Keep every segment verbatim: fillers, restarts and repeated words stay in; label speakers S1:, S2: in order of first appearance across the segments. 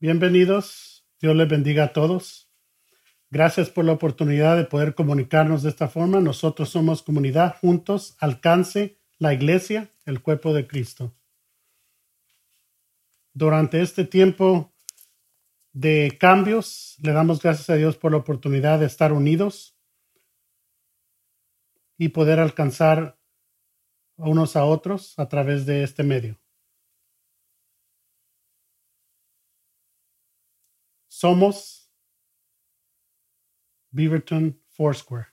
S1: Bienvenidos. Dios les bendiga a todos. Gracias por la oportunidad de poder comunicarnos de esta forma. Nosotros somos comunidad juntos, alcance la iglesia, el cuerpo de Cristo. Durante este tiempo de cambios, le damos gracias a Dios por la oportunidad de estar unidos y poder alcanzar unos a otros a través de este medio. Somos Beaverton Foursquare.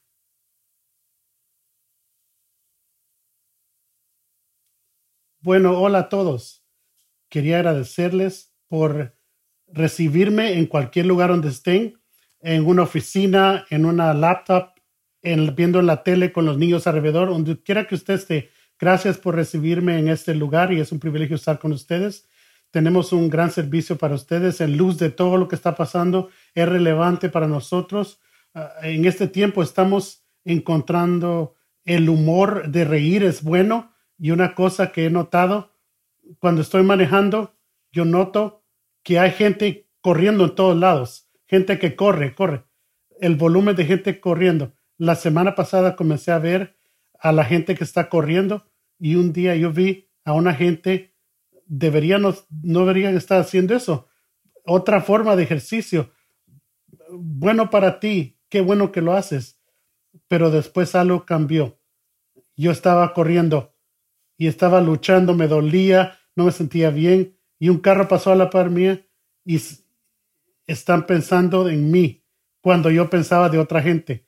S1: Bueno, hola a todos. Quería agradecerles por recibirme en cualquier lugar donde estén, en una oficina, en una laptop, en, viendo en la tele con los niños alrededor, donde quiera que usted esté. Gracias por recibirme en este lugar y es un privilegio estar con ustedes. Tenemos un gran servicio para ustedes en luz de todo lo que está pasando. Es relevante para nosotros. Uh, en este tiempo estamos encontrando el humor de reír es bueno. Y una cosa que he notado, cuando estoy manejando, yo noto que hay gente corriendo en todos lados. Gente que corre, corre. El volumen de gente corriendo. La semana pasada comencé a ver a la gente que está corriendo y un día yo vi a una gente, deberían, no, no deberían estar haciendo eso. Otra forma de ejercicio. Bueno para ti, qué bueno que lo haces. Pero después algo cambió. Yo estaba corriendo y estaba luchando, me dolía, no me sentía bien y un carro pasó a la par mía y están pensando en mí cuando yo pensaba de otra gente.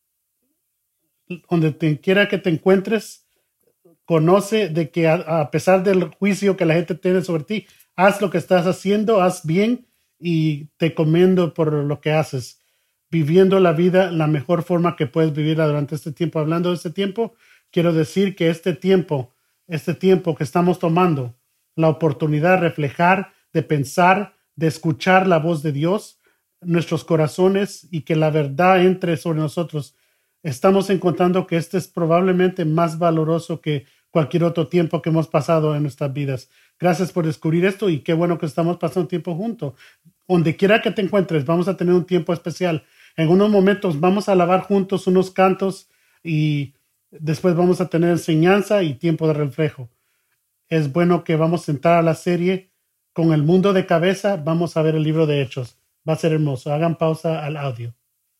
S1: Donde te quiera que te encuentres, conoce de que a, a pesar del juicio que la gente tiene sobre ti, haz lo que estás haciendo, haz bien y te commendo por lo que haces. Viviendo la vida la mejor forma que puedes vivirla durante este tiempo. Hablando de este tiempo, quiero decir que este tiempo, este tiempo que estamos tomando, la oportunidad de reflejar, de pensar, de escuchar la voz de Dios, nuestros corazones y que la verdad entre sobre nosotros. Estamos encontrando que este es probablemente más valoroso que cualquier otro tiempo que hemos pasado en nuestras vidas. Gracias por descubrir esto y qué bueno que estamos pasando tiempo juntos. Donde quiera que te encuentres, vamos a tener un tiempo especial. En unos momentos vamos a alabar juntos unos cantos y después vamos a tener enseñanza y tiempo de reflejo. Es bueno que vamos a entrar a la serie con el mundo de cabeza. Vamos a ver el libro de Hechos. Va a ser hermoso. Hagan pausa al audio.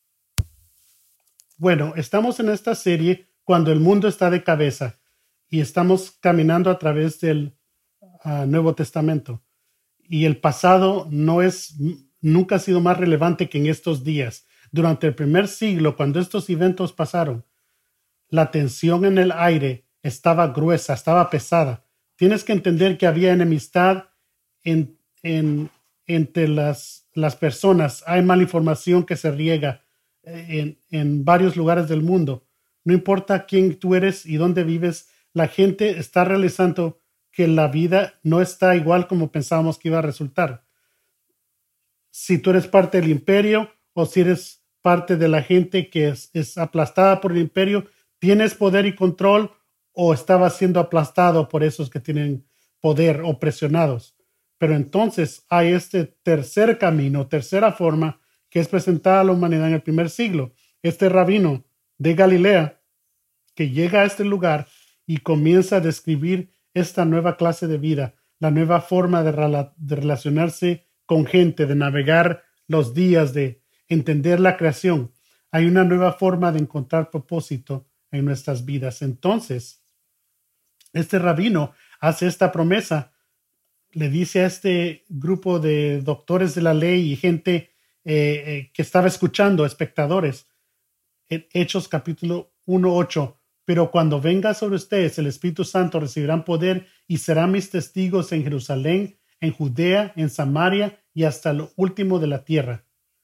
S1: Bueno, estamos en esta serie cuando el mundo está de cabeza y estamos caminando a través del uh, Nuevo Testamento. Y el pasado no es, nunca ha sido más relevante que en estos días. Durante el primer siglo, cuando estos eventos pasaron, la tensión en el aire estaba gruesa, estaba pesada. Tienes que entender que había enemistad en, en, entre las, las personas. Hay mala información que se riega en, en varios lugares del mundo. No importa quién tú eres y dónde vives, la gente está realizando que la vida no está igual como pensábamos que iba a resultar. Si tú eres parte del imperio o si eres parte de la gente que es, es aplastada por el imperio, tienes poder y control o estabas siendo aplastado por esos que tienen poder o presionados. Pero entonces hay este tercer camino, tercera forma que es presentada a la humanidad en el primer siglo. Este rabino de Galilea que llega a este lugar y comienza a describir esta nueva clase de vida, la nueva forma de, rela- de relacionarse con gente, de navegar los días, de entender la creación. Hay una nueva forma de encontrar propósito en nuestras vidas. Entonces, este rabino hace esta promesa, le dice a este grupo de doctores de la ley y gente eh, eh, que estaba escuchando, espectadores, en Hechos capítulo uno, ocho, pero cuando venga sobre ustedes el Espíritu Santo recibirán poder y serán mis testigos en Jerusalén, en Judea, en Samaria y hasta lo último de la tierra.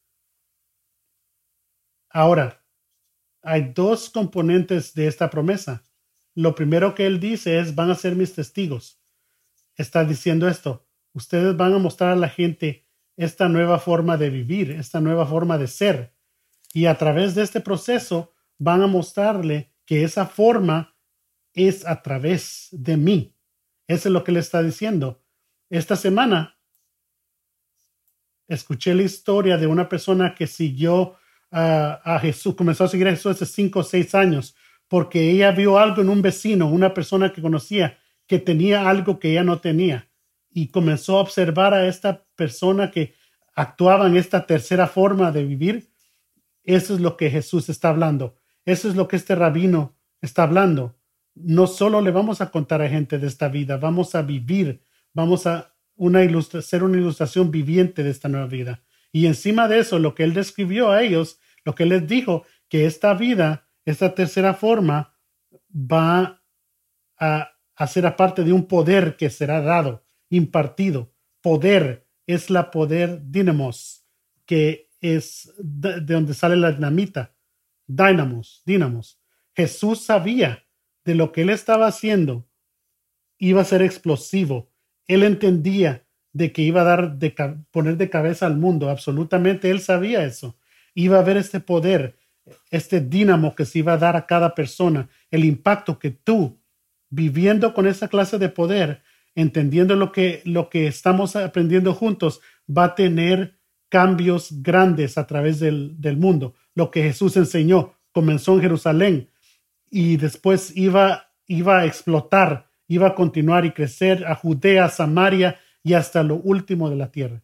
S1: Ahora, hay dos componentes de esta promesa. Lo primero que él dice es, van a ser mis testigos. Está diciendo esto, ustedes van a mostrar a la gente esta nueva forma de vivir, esta nueva forma de ser. Y a través de este proceso van a mostrarle que esa forma es a través de mí. Eso es lo que le está diciendo. Esta semana escuché la historia de una persona que siguió uh, a Jesús, comenzó a seguir a Jesús hace cinco o seis años, porque ella vio algo en un vecino, una persona que conocía, que tenía algo que ella no tenía. Y comenzó a observar a esta persona que actuaba en esta tercera forma de vivir. Eso es lo que Jesús está hablando. Eso es lo que este rabino está hablando. No solo le vamos a contar a gente de esta vida, vamos a vivir, vamos a una ilustra- ser una ilustración viviente de esta nueva vida. Y encima de eso, lo que él describió a ellos, lo que él les dijo, que esta vida, esta tercera forma, va a, a ser aparte de un poder que será dado, impartido. Poder es la poder dinamos, que es de, de donde sale la dinamita. Dynamos, dinamos. Jesús sabía de lo que él estaba haciendo iba a ser explosivo. Él entendía de que iba a dar de poner de cabeza al mundo. Absolutamente, él sabía eso. Iba a haber este poder, este dínamo que se iba a dar a cada persona. El impacto que tú, viviendo con esa clase de poder, entendiendo lo que, lo que estamos aprendiendo juntos, va a tener cambios grandes a través del, del mundo. Lo que Jesús enseñó comenzó en Jerusalén y después iba, iba a explotar, iba a continuar y crecer a Judea, Samaria y hasta lo último de la tierra.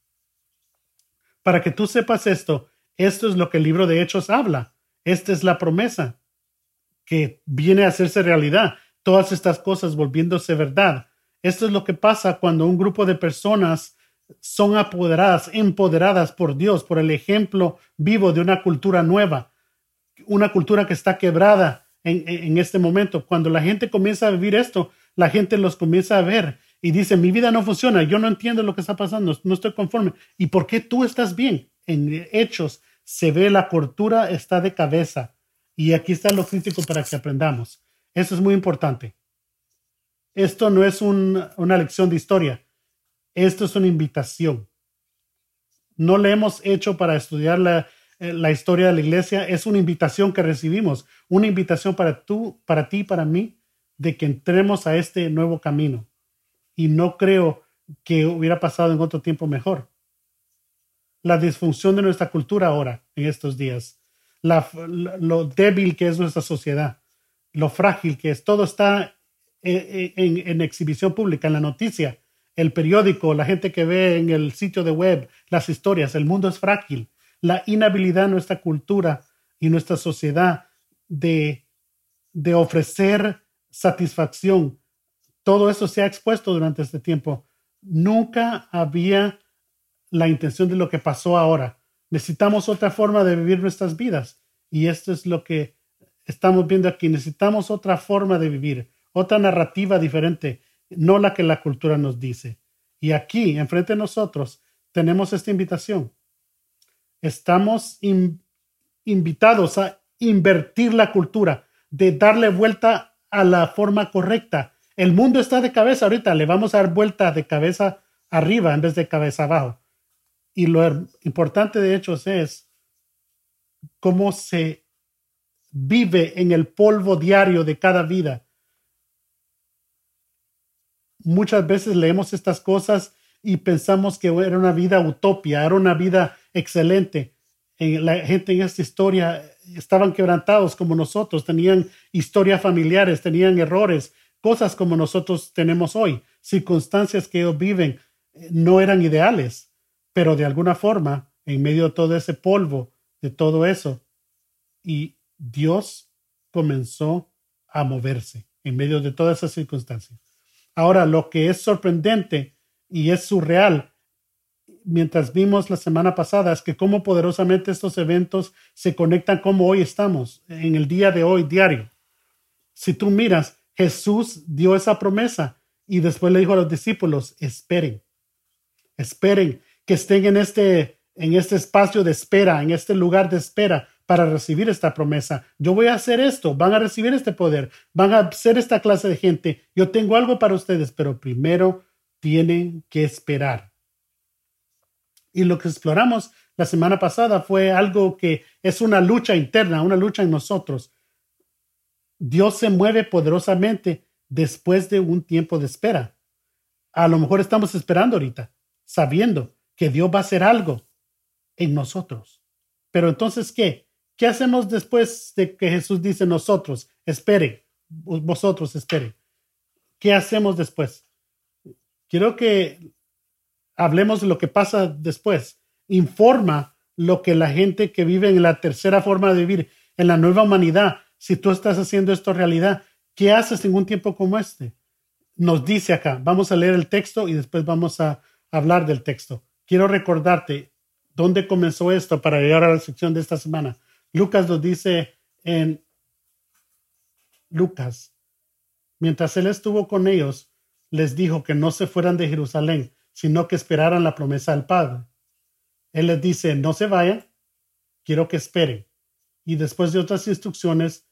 S1: Para que tú sepas esto, esto es lo que el libro de Hechos habla. Esta es la promesa que viene a hacerse realidad. Todas estas cosas volviéndose verdad. Esto es lo que pasa cuando un grupo de personas son apoderadas, empoderadas por Dios, por el ejemplo vivo de una cultura nueva, una cultura que está quebrada en, en este momento. Cuando la gente comienza a vivir esto, la gente los comienza a ver y dice, mi vida no funciona, yo no entiendo lo que está pasando, no estoy conforme. ¿Y por qué tú estás bien? En Hechos se ve la cultura está de cabeza. Y aquí está lo crítico para que aprendamos. Eso es muy importante. Esto no es un, una lección de historia. Esto es una invitación. No le hemos hecho para estudiar la, la historia de la iglesia. Es una invitación que recibimos. Una invitación para tú, para ti, para mí, de que entremos a este nuevo camino. Y no creo que hubiera pasado en otro tiempo mejor. La disfunción de nuestra cultura ahora, en estos días. La, lo débil que es nuestra sociedad. Lo frágil que es. Todo está en, en, en exhibición pública, en la noticia, el periódico, la gente que ve en el sitio de web, las historias. El mundo es frágil. La inhabilidad de nuestra cultura y nuestra sociedad de, de ofrecer satisfacción. Todo eso se ha expuesto durante este tiempo. Nunca había la intención de lo que pasó ahora. Necesitamos otra forma de vivir nuestras vidas. Y esto es lo que estamos viendo aquí. Necesitamos otra forma de vivir, otra narrativa diferente, no la que la cultura nos dice. Y aquí, enfrente de nosotros, tenemos esta invitación. Estamos in, invitados a invertir la cultura, de darle vuelta a la forma correcta. El mundo está de cabeza ahorita, le vamos a dar vuelta de cabeza arriba en vez de cabeza abajo. Y lo importante de hecho es cómo se vive en el polvo diario de cada vida. Muchas veces leemos estas cosas y pensamos que era una vida utopia, era una vida excelente. La gente en esta historia estaban quebrantados como nosotros, tenían historias familiares, tenían errores, cosas como nosotros tenemos hoy. Circunstancias que ellos viven no eran ideales, pero de alguna forma, en medio de todo ese polvo, de todo eso, y Dios comenzó a moverse en medio de todas esas circunstancias. Ahora, lo que es sorprendente y es surreal, mientras vimos la semana pasada, es que cómo poderosamente estos eventos se conectan como hoy estamos, en el día de hoy diario. Si tú miras, Jesús dio esa promesa y después le dijo a los discípulos, esperen, esperen que estén en este, en este espacio de espera, en este lugar de espera para recibir esta promesa. Yo voy a hacer esto, van a recibir este poder, van a ser esta clase de gente. Yo tengo algo para ustedes, pero primero tienen que esperar. Y lo que exploramos la semana pasada fue algo que es una lucha interna, una lucha en nosotros. Dios se mueve poderosamente después de un tiempo de espera. A lo mejor estamos esperando ahorita, sabiendo que Dios va a hacer algo en nosotros. Pero entonces, ¿qué? ¿Qué hacemos después de que Jesús dice nosotros? Esperen, vosotros esperen. ¿Qué hacemos después? Quiero que hablemos de lo que pasa después. Informa lo que la gente que vive en la tercera forma de vivir, en la nueva humanidad, si tú estás haciendo esto realidad, ¿qué haces en un tiempo como este? Nos dice acá, vamos a leer el texto y después vamos a hablar del texto. Quiero recordarte dónde comenzó esto para llegar a la sección de esta semana. Lucas nos dice en Lucas, mientras él estuvo con ellos, les dijo que no se fueran de Jerusalén, sino que esperaran la promesa del Padre. Él les dice, no se vayan, quiero que esperen. Y después de otras instrucciones,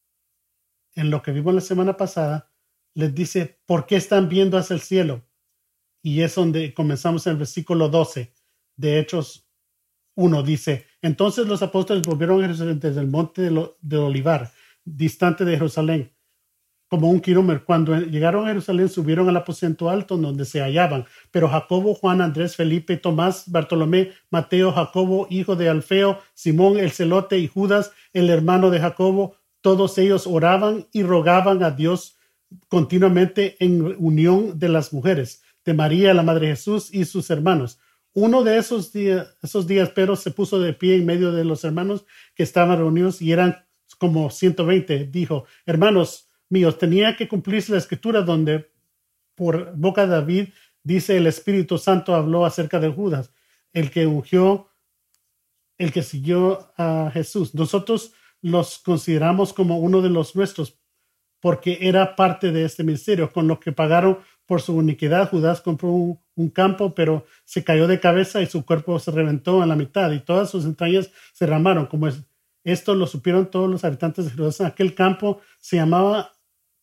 S1: en lo que vimos la semana pasada, les dice, ¿por qué están viendo hacia el cielo? Y es donde comenzamos en el versículo doce de Hechos uno. Dice, entonces los apóstoles volvieron a Jerusalén desde el monte de, lo, de Olivar, distante de Jerusalén, como un kilómetro. Cuando llegaron a Jerusalén, subieron al aposento alto donde se hallaban. Pero Jacobo, Juan, Andrés, Felipe, Tomás, Bartolomé, Mateo, Jacobo, hijo de Alfeo, Simón el celote y Judas, el hermano de Jacobo, todos ellos oraban y rogaban a Dios continuamente en unión de las mujeres, de María, la madre de Jesús, y sus hermanos. Uno de esos días, esos días, Pedro se puso de pie en medio de los hermanos que estaban reunidos y eran como ciento veinte. Dijo, hermanos míos, tenía que cumplirse la escritura donde por boca de David dice el Espíritu Santo habló acerca de Judas, el que ungió, el que siguió a Jesús. Nosotros los consideramos como uno de los nuestros porque era parte de este ministerio. Con lo que pagaron por su iniquidad, Judas compró un, un campo, pero se cayó de cabeza y su cuerpo se reventó a la mitad y todas sus entrañas se derramaron. Como es, esto lo supieron todos los habitantes de Jerusalén. Aquel campo se llamaba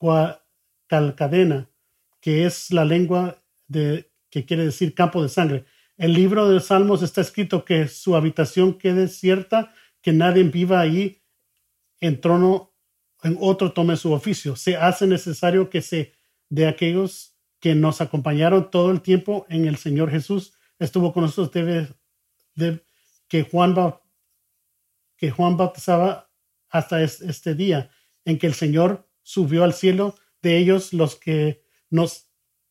S1: Calcadena, que es la lengua de, que quiere decir campo de sangre. El libro de los Salmos está escrito que su habitación quede cierta, que nadie viva allí en trono, en otro tome su oficio. Se hace necesario que se de aquellos que nos acompañaron todo el tiempo en el Señor Jesús estuvo con nosotros, debe, de, que Juan que Juan bautizaba hasta este día en que el Señor subió al cielo, de ellos los que nos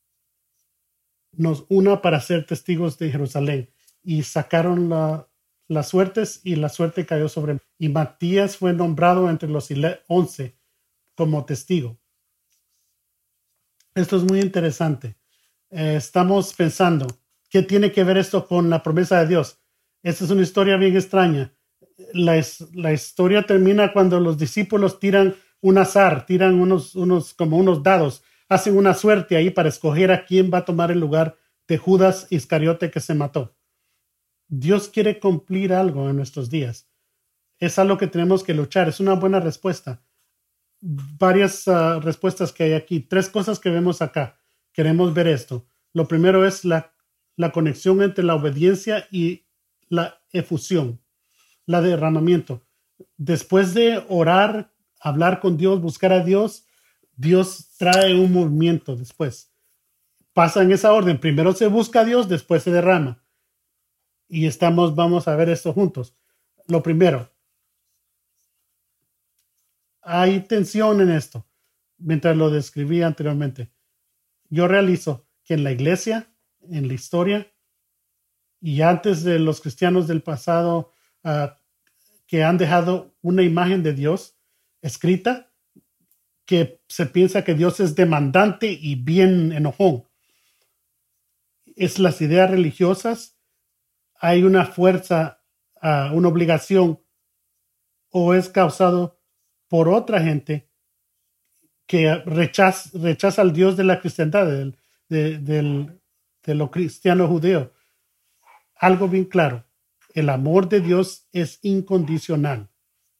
S1: nos una para ser testigos de Jerusalén, y sacaron la, las suertes y la suerte cayó sobre él. Y Matías fue nombrado entre los once como testigo. Esto es muy interesante. Eh, estamos pensando, ¿qué tiene que ver esto con la promesa de Dios? Esta es una historia bien extraña. La, la historia termina cuando los discípulos tiran un azar, tiran unos, unos, como unos dados, hacen una suerte ahí para escoger a quién va a tomar el lugar de Judas Iscariote que se mató. Dios quiere cumplir algo en nuestros días. Es algo que tenemos que luchar. Es una buena respuesta. Varias uh, respuestas que hay aquí. Tres cosas que vemos acá. Queremos ver esto. Lo primero es la, la conexión entre la obediencia y la efusión, la derramamiento. Después de orar, hablar con Dios, buscar a Dios, Dios trae un movimiento después. Pasa en esa orden. Primero se busca a Dios, después se derrama. Y estamos, vamos a ver esto juntos. Lo primero, hay tensión en esto, mientras lo describí anteriormente. Yo realizo que en la iglesia, en la historia, y antes de los cristianos del pasado uh, que han dejado una imagen de Dios escrita, que se piensa que Dios es demandante y bien enojón. Es las ideas religiosas. Hay una fuerza, uh, una obligación, o es causado por otra gente que rechaza, rechaza al Dios de la cristiandad, del, de, del, de lo cristiano judeo. Algo bien claro, el amor de Dios es incondicional.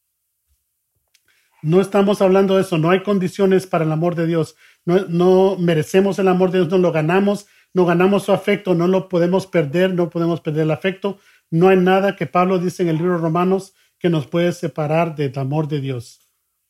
S1: No estamos hablando de eso, no hay condiciones para el amor de Dios. No, no merecemos el amor de Dios, no lo ganamos, no ganamos su afecto, no lo podemos perder, no podemos perder el afecto. No hay nada que Pablo dice en el libro de Romanos que nos puede separar del amor de Dios.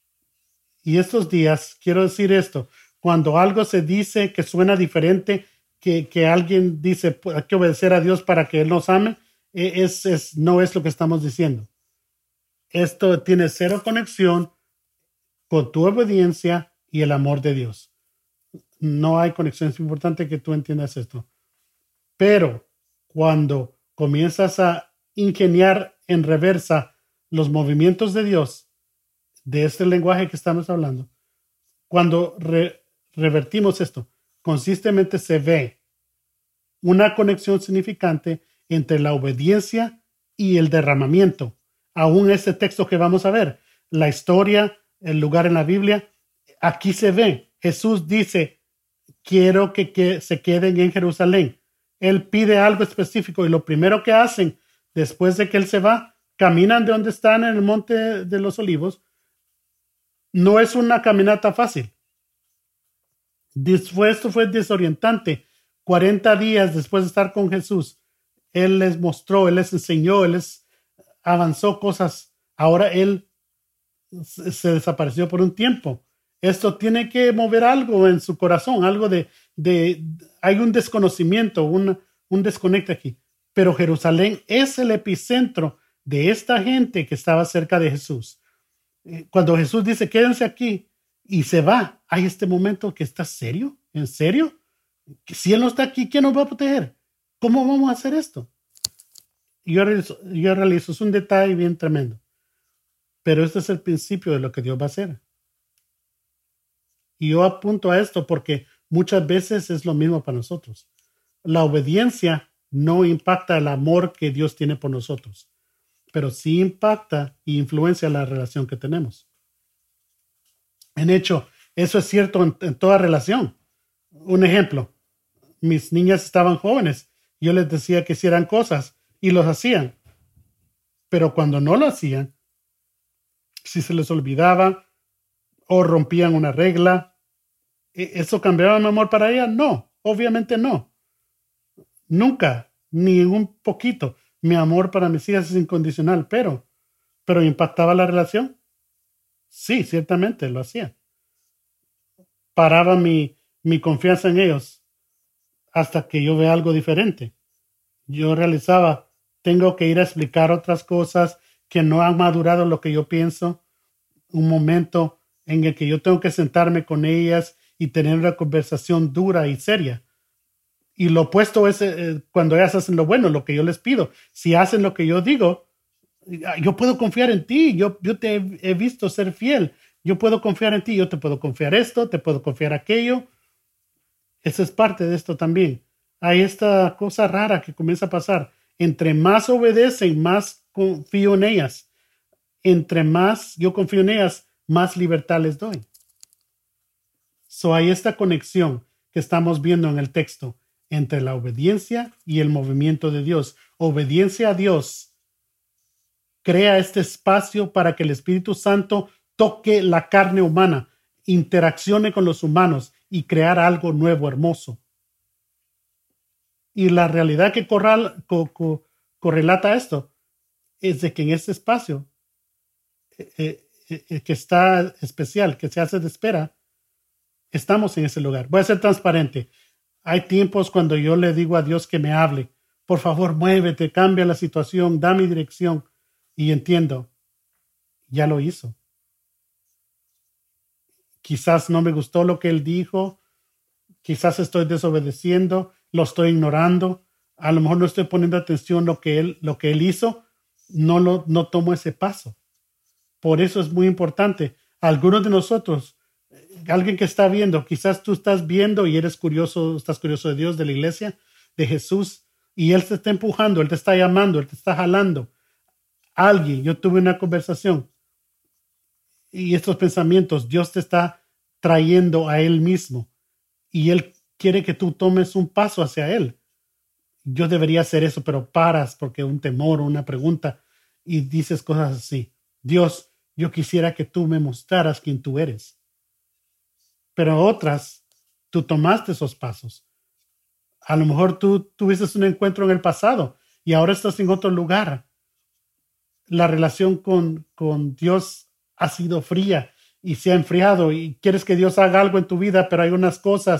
S1: Y estos días, quiero decir esto, cuando algo se dice que suena diferente, que, que alguien dice pues, hay que obedecer a Dios para que Él nos ame, es, es, no es lo que estamos diciendo. Esto tiene cero conexión con tu obediencia y el amor de Dios. No hay conexión. Es importante que tú entiendas esto. Pero cuando comienzas a ingeniar en reversa los movimientos de Dios, de este lenguaje que estamos hablando, cuando re, revertimos esto, consistentemente se ve una conexión significante entre la obediencia y el derramamiento. Aún ese texto que vamos a ver, la historia, el lugar en la Biblia, aquí se ve. Jesús dice, quiero que, que se queden en Jerusalén. Él pide algo específico y lo primero que hacen después de que Él se va, caminan de donde están en el monte de los olivos. No es una caminata fácil. Después esto fue desorientante. cuarenta días después de estar con Jesús, Él les mostró, Él les enseñó, Él les avanzó cosas. Ahora Él se desapareció por un tiempo. Esto tiene que mover algo en su corazón, algo de, de hay un desconocimiento, un, un desconecte aquí. Pero Jerusalén es el epicentro de esta gente que estaba cerca de Jesús. Cuando Jesús dice, quédense aquí, y se va, hay este momento que está serio, ¿en serio? Si Él no está aquí, ¿quién nos va a proteger? ¿Cómo vamos a hacer esto? Yo realizo, yo realizo, es un detalle bien tremendo. Pero este es el principio de lo que Dios va a hacer. Y yo apunto a esto porque muchas veces es lo mismo para nosotros. La obediencia no impacta el amor que Dios tiene por nosotros, pero sí impacta e influencia la relación que tenemos. En hecho, eso es cierto en, en toda relación. Un ejemplo, mis niñas estaban jóvenes, yo les decía que hicieran cosas y los hacían, pero cuando no lo hacían, si se les olvidaba o rompían una regla, ¿eso cambiaba mi amor para ella? No, obviamente no. Nunca, ni un poquito. Mi amor para mis hijas es incondicional, pero, pero ¿impactaba la relación? Sí, ciertamente lo hacía. Paraba mi, mi confianza en ellos hasta que yo vea algo diferente. Yo realizaba, tengo que ir a explicar otras cosas que no han madurado lo que yo pienso. Un momento en el que yo tengo que sentarme con ellas y tener una conversación dura y seria. Y lo opuesto es eh, cuando ellas hacen lo bueno, lo que yo les pido. Si hacen lo que yo digo, yo puedo confiar en ti. Yo, yo te he, he visto ser fiel. Yo puedo confiar en ti. Yo te puedo confiar esto, te puedo confiar aquello. Eso es parte de esto también. Hay esta cosa rara que comienza a pasar. Entre más obedecen, más confío en ellas. Entre más yo confío en ellas, más libertad les doy. So hay esta conexión que estamos viendo en el texto entre la obediencia y el movimiento de Dios. Obediencia a Dios crea este espacio para que el Espíritu Santo toque la carne humana, interaccione con los humanos y crear algo nuevo, hermoso. Y la realidad que corral, co, co, correlata esto es de que en este espacio eh, eh, que está especial, que se hace de espera, estamos en ese lugar. Voy a ser transparente. Hay tiempos cuando yo le digo a Dios que me hable. Por favor, muévete, cambia la situación, da mi dirección. Y entiendo, ya lo hizo. Quizás no me gustó lo que Él dijo. Quizás estoy desobedeciendo, lo estoy ignorando. A lo mejor no estoy poniendo atención a lo que Él, lo que él hizo. No, lo, no tomo ese paso. Por eso es muy importante. Algunos de nosotros, alguien que está viendo, quizás tú estás viendo y eres curioso, estás curioso de Dios, de la iglesia, de Jesús, y Él te está empujando, Él te está llamando, Él te está jalando. Alguien, yo tuve una conversación y estos pensamientos, Dios te está trayendo a Él mismo y Él quiere que tú tomes un paso hacia Él. Yo debería hacer eso, pero paras porque un temor o una pregunta y dices cosas así. Dios, yo quisiera que tú me mostraras quién tú eres. Pero otras, tú tomaste esos pasos. A lo mejor tú tuviste un encuentro en el pasado y ahora estás en otro lugar. La relación con, con Dios ha sido fría y se ha enfriado y quieres que Dios haga algo en tu vida, pero hay unas cosas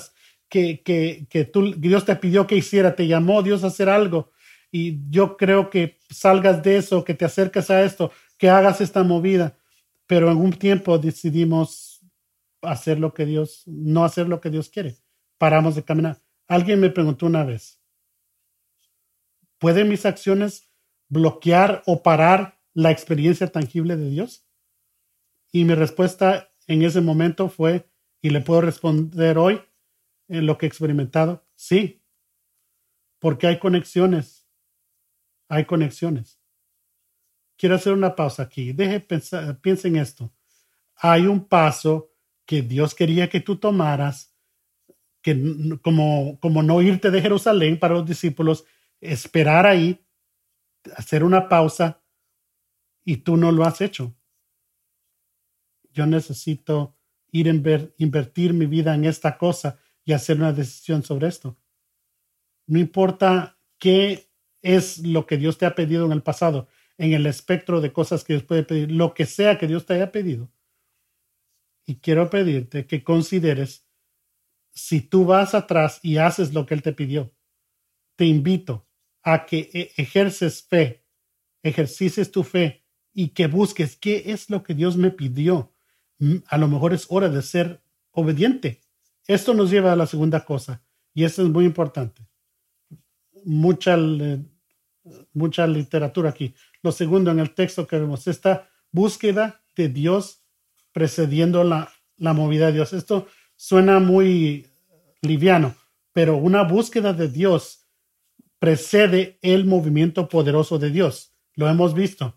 S1: que, que, que tú, Dios te pidió que hiciera, te llamó Dios a hacer algo. Y yo creo que salgas de eso, que te acerques a esto, que hagas esta movida. Pero en un tiempo decidimos hacer lo que Dios, no hacer lo que Dios quiere. Paramos de caminar. Alguien me preguntó una vez, ¿pueden mis acciones bloquear o parar la experiencia tangible de Dios? Y mi respuesta en ese momento fue, y le puedo responder hoy, en lo que he experimentado, sí, porque hay conexiones, hay conexiones. Quiero hacer una pausa aquí. Deje pensar, piensa en esto. Hay un paso que Dios quería que tú tomaras, que como, como no irte de Jerusalén para los discípulos, esperar ahí, hacer una pausa, y tú no lo has hecho. Yo necesito ir en ver, invertir mi vida en esta cosa y hacer una decisión sobre esto. No importa qué es lo que Dios te ha pedido en el pasado, en el espectro de cosas que Dios puede pedir, lo que sea que Dios te haya pedido. Y quiero pedirte que consideres si tú vas atrás y haces lo que Él te pidió. Te invito a que ejerces fe, ejercices tu fe y que busques qué es lo que Dios me pidió. A lo mejor es hora de ser obediente. Esto nos lleva a la segunda cosa, y esto es muy importante. Mucha, mucha literatura aquí. Lo segundo en el texto que vemos, esta búsqueda de Dios precediendo la, la movida de Dios. Esto suena muy liviano, pero una búsqueda de Dios precede el movimiento poderoso de Dios. Lo hemos visto.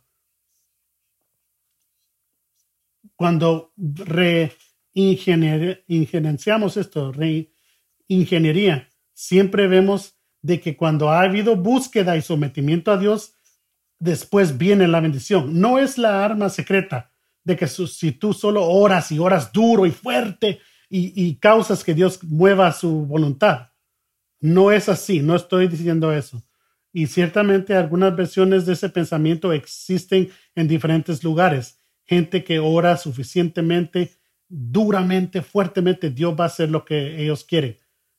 S1: Cuando reingenienciamos esto, reingeniería, siempre vemos de que cuando ha habido búsqueda y sometimiento a Dios, después viene la bendición. No es la arma secreta de que si tú solo oras y oras duro y fuerte y, y causas que Dios mueva su voluntad. No es así, no estoy diciendo eso. Y ciertamente algunas versiones de ese pensamiento existen en diferentes lugares. Gente que ora suficientemente, duramente, fuertemente, Dios va a hacer lo que ellos quieren.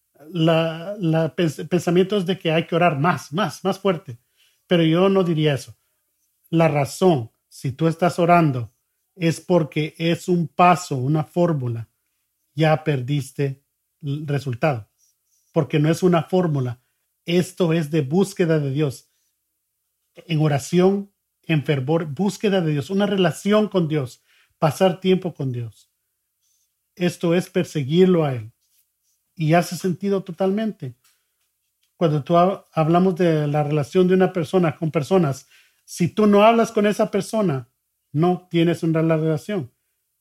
S1: La, la pens- pensamiento es de que hay que orar más, más, más fuerte. Pero yo no diría eso. La razón, si tú estás orando, es porque es un paso, una fórmula. Ya perdiste el resultado. Porque no es una fórmula. Esto es de búsqueda de Dios. En oración, en fervor, búsqueda de Dios, una relación con Dios, pasar tiempo con Dios. Esto es perseguirlo a Él. Y hace sentido totalmente. Cuando tú ha- hablamos de la relación de una persona con personas, si tú no hablas con esa persona, no tienes una relación.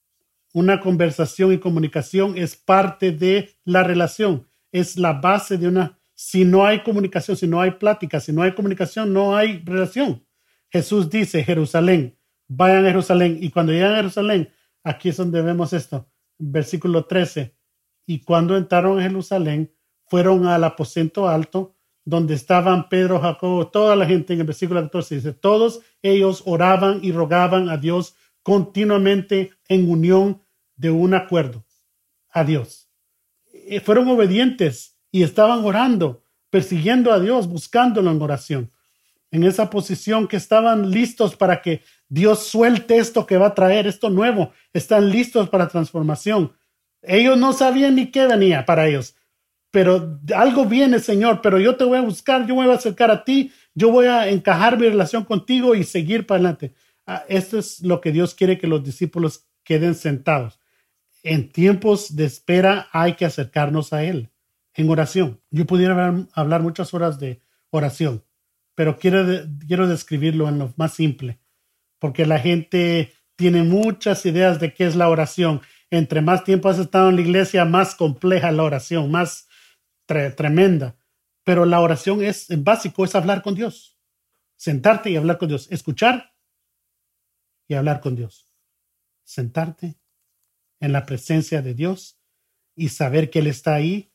S1: Una conversación y comunicación es parte de la relación. Es la base de una... Si no hay comunicación, si no hay plática, si no hay comunicación, no hay relación. Jesús dice, Jerusalén, vayan a Jerusalén. Y cuando llegan a Jerusalén, aquí es donde vemos esto, versículo trece. Y cuando entraron a Jerusalén, fueron al aposento alto, donde estaban Pedro, Jacobo, toda la gente. En el versículo catorce dice, todos ellos oraban y rogaban a Dios continuamente en unión de un acuerdo a Dios. Eh, Fueron obedientes y estaban orando, persiguiendo a Dios, buscándolo en oración. En esa posición que estaban listos para que Dios suelte esto que va a traer, esto nuevo. Están listos para transformación. Ellos no sabían ni qué venía para ellos, pero algo viene, Señor, pero yo te voy a buscar, yo me voy a acercar a ti, yo voy a encajar mi relación contigo y seguir para adelante. Ah, esto es lo que Dios quiere que los discípulos queden sentados. En tiempos de espera hay que acercarnos a Él en oración. Yo pudiera hablar, hablar muchas horas de oración, pero quiero, de- quiero describirlo en lo más simple, porque la gente tiene muchas ideas de qué es la oración. Entre más tiempo has estado en la iglesia, más compleja la oración, más tre- tremenda. Pero la oración es, en básico, es hablar con Dios. Sentarte y hablar con Dios. Escuchar y hablar con Dios. Sentarte en la presencia de Dios y saber que Él está ahí.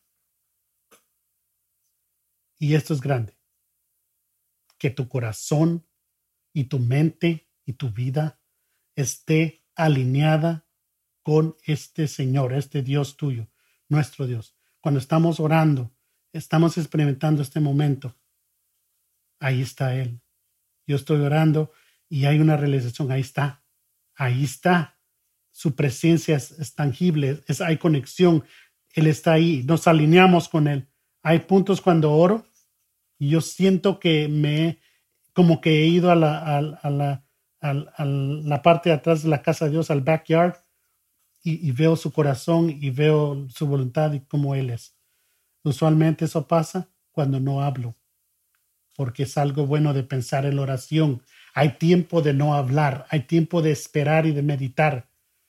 S1: Y esto es grande. Que tu corazón y tu mente y tu vida esté alineada con este Señor, este Dios tuyo, nuestro Dios. cuando estamos orando, estamos experimentando este momento. Ahí está Él. Yo estoy orando y hay una realización. Ahí está. Ahí está. Su presencia es, es tangible. Es, hay conexión. Él está ahí. Nos alineamos con Él. Hay puntos cuando oro y yo siento que me como que he ido a la, a, a la, a, a la parte de atrás de la casa de Dios, al backyard, y, y veo su corazón y veo su voluntad y cómo Él es. Usualmente eso pasa cuando no hablo, porque es algo bueno de pensar en la oración. Hay tiempo de no hablar, hay tiempo de esperar y de meditar.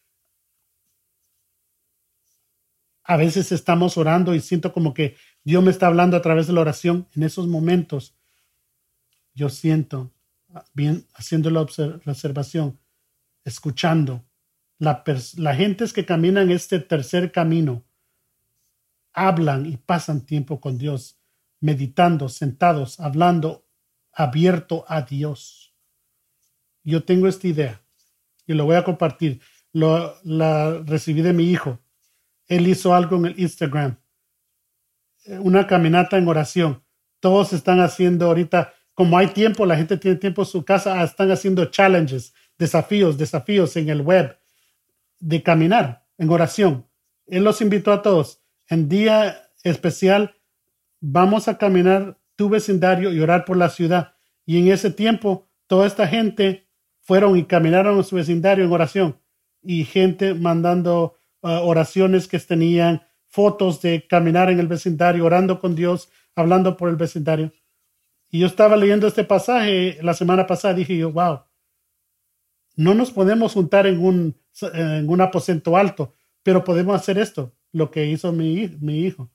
S1: A veces estamos orando y siento como que Dios me está hablando a través de la oración. En esos momentos yo siento, bien, haciendo la observación, escuchando. La, la gentes que caminan este tercer camino hablan y pasan tiempo con Dios, meditando, sentados, hablando, abierto a Dios. Yo tengo esta idea y lo voy a compartir. Lo, la recibí de mi hijo. Él hizo algo en el Instagram. Una caminata en oración. Todos están haciendo ahorita, como hay tiempo, la gente tiene tiempo en su casa, están haciendo challenges, desafíos, desafíos en el web de caminar en oración. Él los invitó a todos. En día especial vamos a caminar tu vecindario y orar por la ciudad. Y en ese tiempo, toda esta gente fueron y caminaron en su vecindario en oración. Y gente mandando uh, oraciones que tenían fotos de caminar en el vecindario, orando con Dios, hablando por el vecindario. Y yo estaba leyendo este pasaje la semana pasada y dije yo, wow, no nos podemos juntar en un, en un aposento alto, pero podemos hacer esto, lo que hizo mi, mi hijo.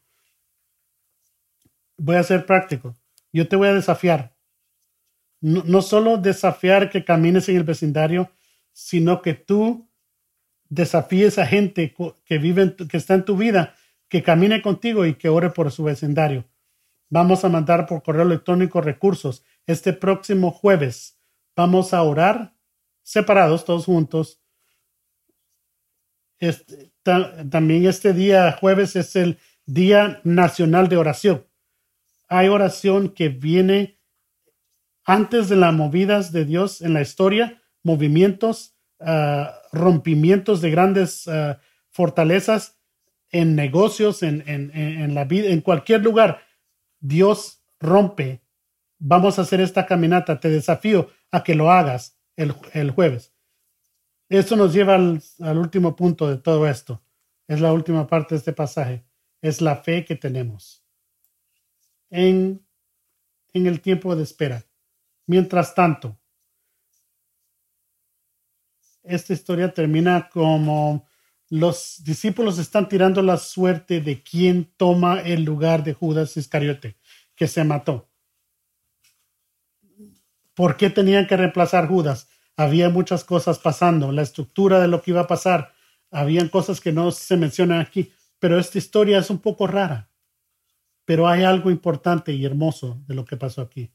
S1: Voy a ser práctico. Yo te voy a desafiar. No, no solo desafiar que camines en el vecindario, sino que tú desafíes a gente que vive, en, que está en tu vida, que camine contigo y que ore por su vecindario. Vamos a mandar por correo electrónico recursos. Este próximo jueves vamos a orar separados, todos juntos. Este, ta, también este día jueves es el Día Nacional de Oración. Hay oración que viene antes de las movidas de Dios en la historia, movimientos, uh, rompimientos de grandes uh, fortalezas en negocios, en, en, en la vida, en cualquier lugar. Dios rompe. Vamos a hacer esta caminata. Te desafío a que lo hagas el, el jueves. Esto nos lleva al, al último punto de todo esto. Es la última parte de este pasaje. Es la fe que tenemos en, en el tiempo de espera. Mientras tanto, esta historia termina como los discípulos están tirando la suerte de quién toma el lugar de Judas Iscariote, que se mató. ¿Por qué tenían que reemplazar Judas? Había muchas cosas pasando, la estructura de lo que iba a pasar. Habían cosas que no se mencionan aquí, pero esta historia es un poco rara. Pero hay algo importante y hermoso de lo que pasó aquí.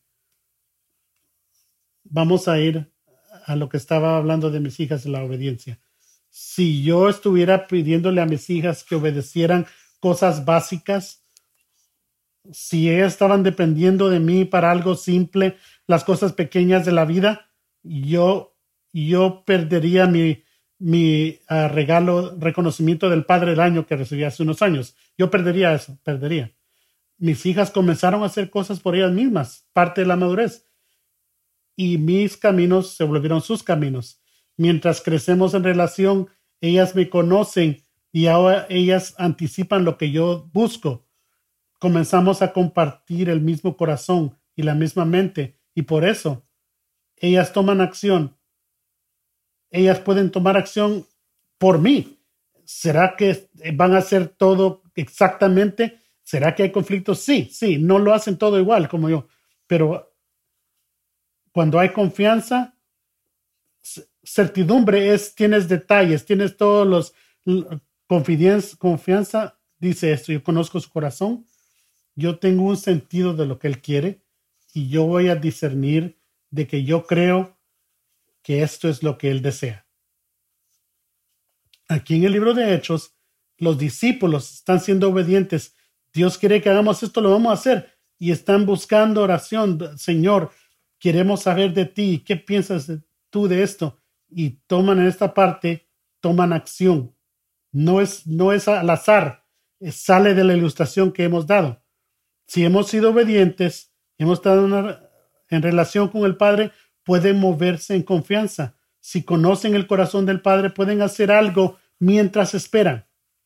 S1: Vamos a ir a lo que estaba hablando de mis hijas y la obediencia. Si yo estuviera pidiéndole a mis hijas que obedecieran cosas básicas, si ellas estaban dependiendo de mí para algo simple, las cosas pequeñas de la vida, yo, yo perdería mi, mi uh, regalo, reconocimiento del Padre del Año que recibí hace unos años. Yo perdería eso, perdería. Mis hijas comenzaron a hacer cosas por ellas mismas, parte de la madurez. Y mis caminos se volvieron sus caminos. Mientras crecemos en relación, ellas me conocen y ahora ellas anticipan lo que yo busco. Comenzamos a compartir el mismo corazón y la misma mente y por eso ellas toman acción. Ellas pueden tomar acción por mí. ¿Será que van a hacer todo exactamente? ¿Será que hay conflictos? Sí, sí, no lo hacen todo igual como yo, pero cuando hay confianza, certidumbre es, tienes detalles, tienes todos los, confianza, confianza, dice esto, yo conozco su corazón, yo tengo un sentido de lo que él quiere y yo voy a discernir de que yo creo que esto es lo que él desea. Aquí en el libro de Hechos, los discípulos están siendo obedientes Dios quiere que hagamos esto, lo vamos a hacer. Y están buscando oración. Señor, queremos saber de ti. ¿Qué piensas tú de esto? Y toman en esta parte, toman acción. No es, no es al azar. Sale de la ilustración que hemos dado. Si hemos sido obedientes, hemos estado en, una, en relación con el Padre, pueden moverse en confianza. Si conocen el corazón del Padre, pueden hacer algo mientras esperan.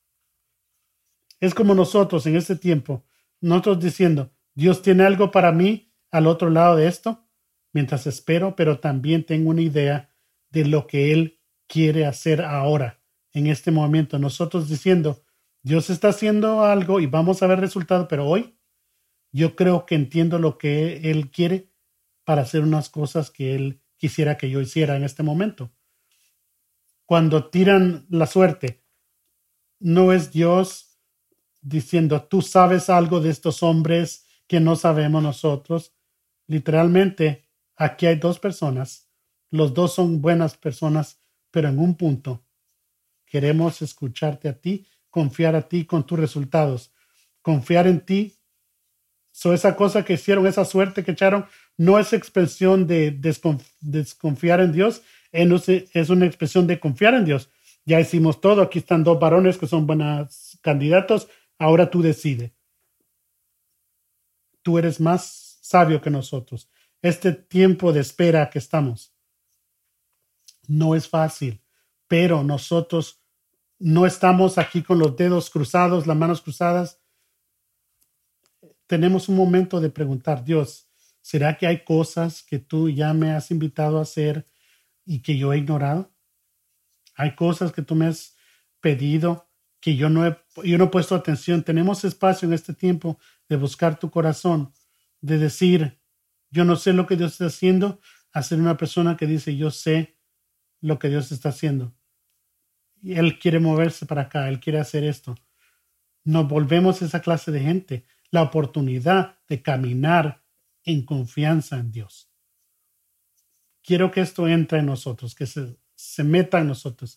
S1: Es como nosotros en este tiempo, nosotros diciendo, Dios tiene algo para mí al otro lado de esto, mientras espero, pero también tengo una idea de lo que Él quiere hacer ahora, en este momento. Nosotros diciendo, Dios está haciendo algo y vamos a ver resultado, pero hoy yo creo que entiendo lo que Él quiere para hacer unas cosas que Él quisiera que yo hiciera en este momento. Cuando tiran la suerte, no es Dios diciendo, tú sabes algo de estos hombres que no sabemos nosotros. Literalmente, aquí hay dos personas. Los dos son buenas personas, pero en un punto queremos escucharte a ti, confiar a ti con tus resultados, confiar en ti. So, esa cosa que hicieron, esa suerte que echaron, no es expresión de desconf- desconfiar en Dios, es una expresión de confiar en Dios. Ya hicimos todo, aquí están dos varones que son buenos candidatos, ahora tú decides. Tú eres más sabio que nosotros. Este tiempo de espera que estamos no es fácil, pero nosotros no estamos aquí con los dedos cruzados, las manos cruzadas. Tenemos un momento de preguntar, Dios, ¿será que hay cosas que tú ya me has invitado a hacer y que yo he ignorado? Hay cosas que tú me has pedido que yo no he, yo no he puesto atención. Tenemos espacio en este tiempo de buscar tu corazón, de decir, yo no sé lo que Dios está haciendo, a ser una persona que dice, yo sé lo que Dios está haciendo. Y Él quiere moverse para acá, Él quiere hacer esto. Nos volvemos esa clase de gente, la oportunidad de caminar en confianza en Dios. Quiero que esto entre en nosotros, que se, se meta en nosotros.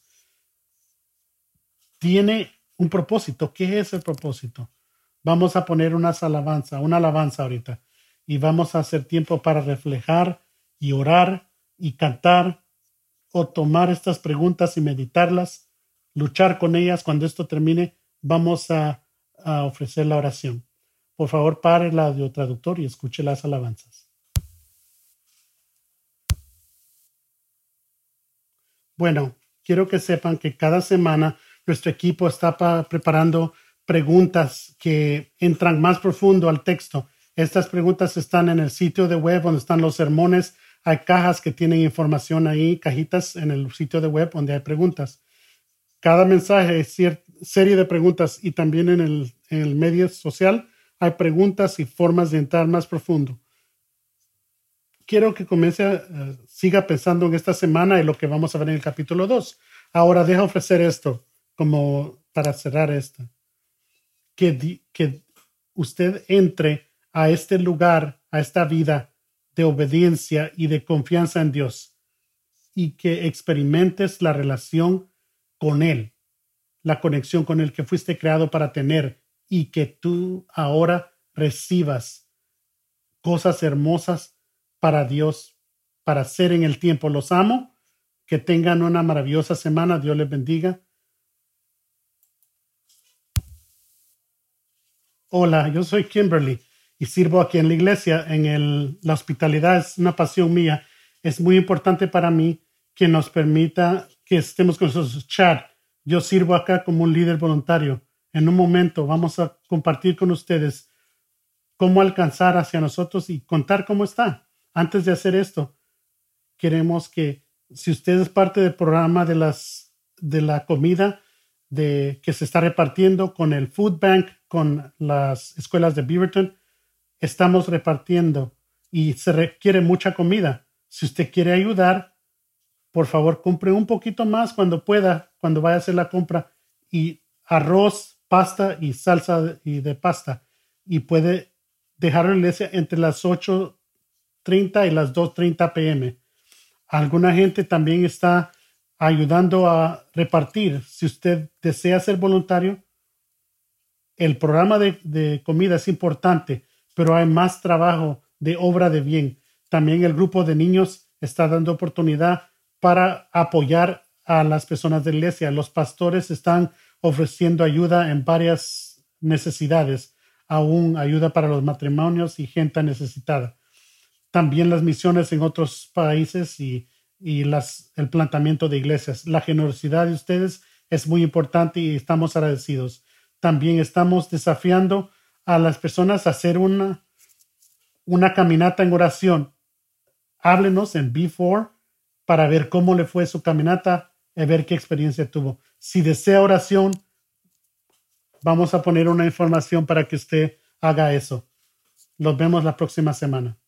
S1: Tiene un propósito. ¿Qué es el propósito? Vamos a poner unas alabanza, una alabanza ahorita y vamos a hacer tiempo para reflejar y orar y cantar o tomar estas preguntas y meditarlas, luchar con ellas. Cuando esto termine, vamos a, a ofrecer la oración. Por favor, pare el audio traductor y escuche las alabanzas. Bueno, quiero que sepan que cada semana nuestro equipo está pa- preparando preguntas que entran más profundo al texto. Estas preguntas están en el sitio de web donde están los sermones. Hay cajas que tienen información ahí, cajitas en el sitio de web donde hay preguntas. Cada mensaje es cierta serie de preguntas y también en el, en el medio social hay preguntas y formas de entrar más profundo. Quiero que comience, uh, siga pensando en esta semana y lo que vamos a ver en el capítulo dos. Ahora deja ofrecer esto como para cerrar esto. Que, di, que usted entre a este lugar, a esta vida de obediencia y de confianza en Dios y que experimentes la relación con Él, la conexión con el que fuiste creado para tener y que tú ahora recibas cosas hermosas para Dios, para hacer en el tiempo. Los amo. Que tengan una maravillosa semana. Dios les bendiga. Hola, yo soy Kimberly y sirvo aquí en la iglesia. En el, la hospitalidad es una pasión mía. Es muy importante para mí que nos permita que estemos con nosotros. Chad, yo sirvo acá como un líder voluntario. En un momento vamos a compartir con ustedes cómo alcanzar hacia nosotros y contar cómo está. Antes de hacer esto, queremos que si usted es parte del programa de las de la comida de que se está repartiendo con el Food Bank, con las escuelas de Beaverton, estamos repartiendo y se requiere mucha comida. Si usted quiere ayudar, por favor, compre un poquito más cuando pueda, cuando vaya a hacer la compra, y arroz, pasta y salsa de, y de pasta. Y puede dejarlo en la iglesia entre las ocho treinta y las dos treinta p m Alguna gente también está ayudando a repartir. Si usted desea ser voluntario, El programa de, de comida es importante, pero hay más trabajo de obra de bien. También el grupo de niños está dando oportunidad para apoyar a las personas de la iglesia. Los pastores están ofreciendo ayuda en varias necesidades, aún ayuda para los matrimonios y gente necesitada. También las misiones en otros países y, y las, el planteamiento de iglesias. La generosidad de ustedes es muy importante y estamos agradecidos. También estamos desafiando a las personas a hacer una, una caminata en oración. Háblenos en B cuatro para ver cómo le fue su caminata y ver qué experiencia tuvo. Si desea oración, vamos a poner una información para que usted haga eso. Nos vemos la próxima semana.